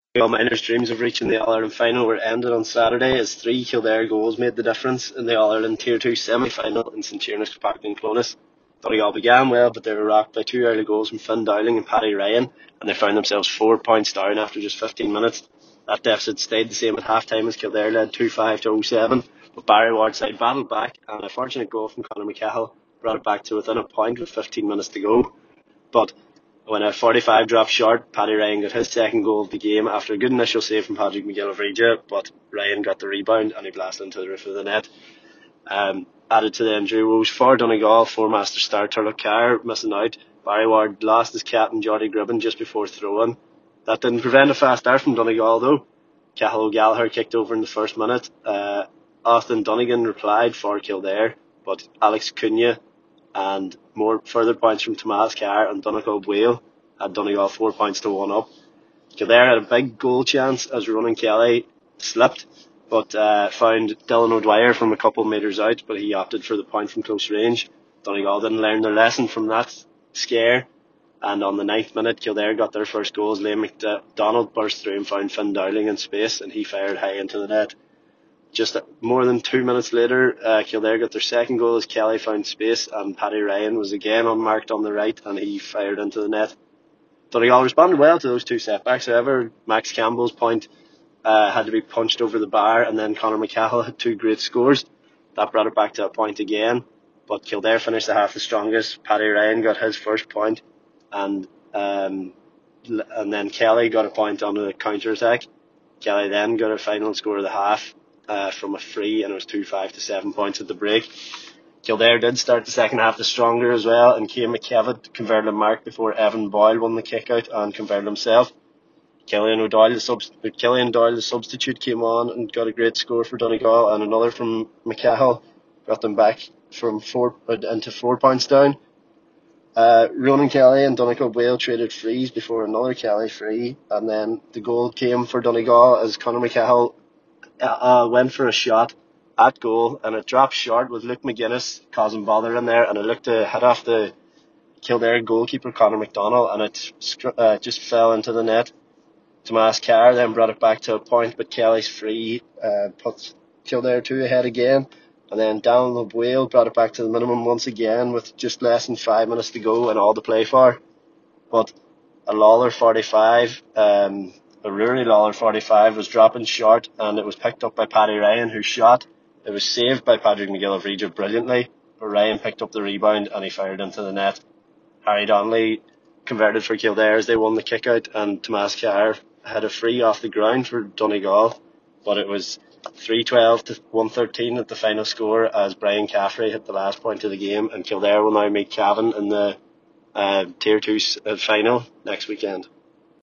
All Miners' dreams of reaching the All-Ireland final were ended on Saturday as three Kildare goals made the difference in the All-Ireland Tier 2 semi-final in St Tierna's Park in Clones. Donegal began well, but they were rocked by two early goals from Finn Dowling and Paddy Ryan, and they found themselves 4 points down after just 15 minutes. That deficit stayed the same at half-time as Kildare led 2-5 to 07, but Barry Ward's side battled back, and a fortunate goal from Conor McCahill brought it back to within a point with 15 minutes to go. But when a 45 dropped short, Paddy Ryan got his second goal of the game after a good initial save from Patrick McGill of Regia, but Ryan got the rebound and he blasted into the roof of the net. Added to the injury woes for Donegal, four-master star Turlough Carr missing out. Barry Ward lost his captain Jody Gribben just before throw-in. That didn't prevent a fast start from Donegal though. Cahill O'Gallagher kicked over in the first minute. Austin Donegan replied for Kildare, but Alex Cunha and more further points from Tomas Carr and Donegal Whale had Donegal 4 points to 1 up. Kildare had a big goal chance as Ronan Kelly slipped, but found Dylan O'Dwyer from a couple of metres out, but he opted for the point from close range. Donegal didn't learn their lesson from that scare, and on the 9th minute Kildare got their first goal as Liam McDonald burst through and found Finn Dowling in space, and he fired high into the net. Just more than 2 minutes later, Kildare got their second goal as Kelly found space and Paddy Ryan was again unmarked on the right and he fired into the net. Donegal responded well to those two setbacks. However, Max Campbell's point had to be punched over the bar, and then Conor McCahill had two great scores. That brought it back to a point again, but Kildare finished the half the strongest. Paddy Ryan got his first point, and then Kelly got a point on the counter-attack. Kelly then got a final score of the half from a free, and it was 2-5 to 7 points at the break. Kildare did start the second half the stronger as well, and Cian McKevitt converted a mark before Evan Boyle won the kick out and converted himself. Killian Doyle, the substitute, came on and got a great score for Donegal, and another from McCahill got them back from 4 into 4 points down. Ronan Kelly and Donegal Whale traded frees before another Kelly free, and then the goal came for Donegal as Conor McCahill went for a shot at goal, and it dropped short with Luke McGuinness causing bother in there, and it looked to hit off the Kildare goalkeeper Conor McDonald, and it just fell into the net. Tomas Carr then brought it back to a point, but Kelly's free put Kildare 2 ahead again, and then Daniel Whale brought it back to the minimum once again with just less than 5 minutes to go and all to play for. But a Lawler 45, a Rory Lawler 45 was dropping short, and it was picked up by Paddy Ryan, who shot. It was saved by Patrick McGill of Regia brilliantly, but Ryan picked up the rebound and he fired into the net. Harry Donnelly converted for Kildare as they won the kick out, and Tomas Carr had a free off the ground for Donegal, but it was 3-12 to 113 at the final score as Brian Caffrey hit the last point of the game, and Kildare will now meet Cavan in the Tier 2 final next weekend.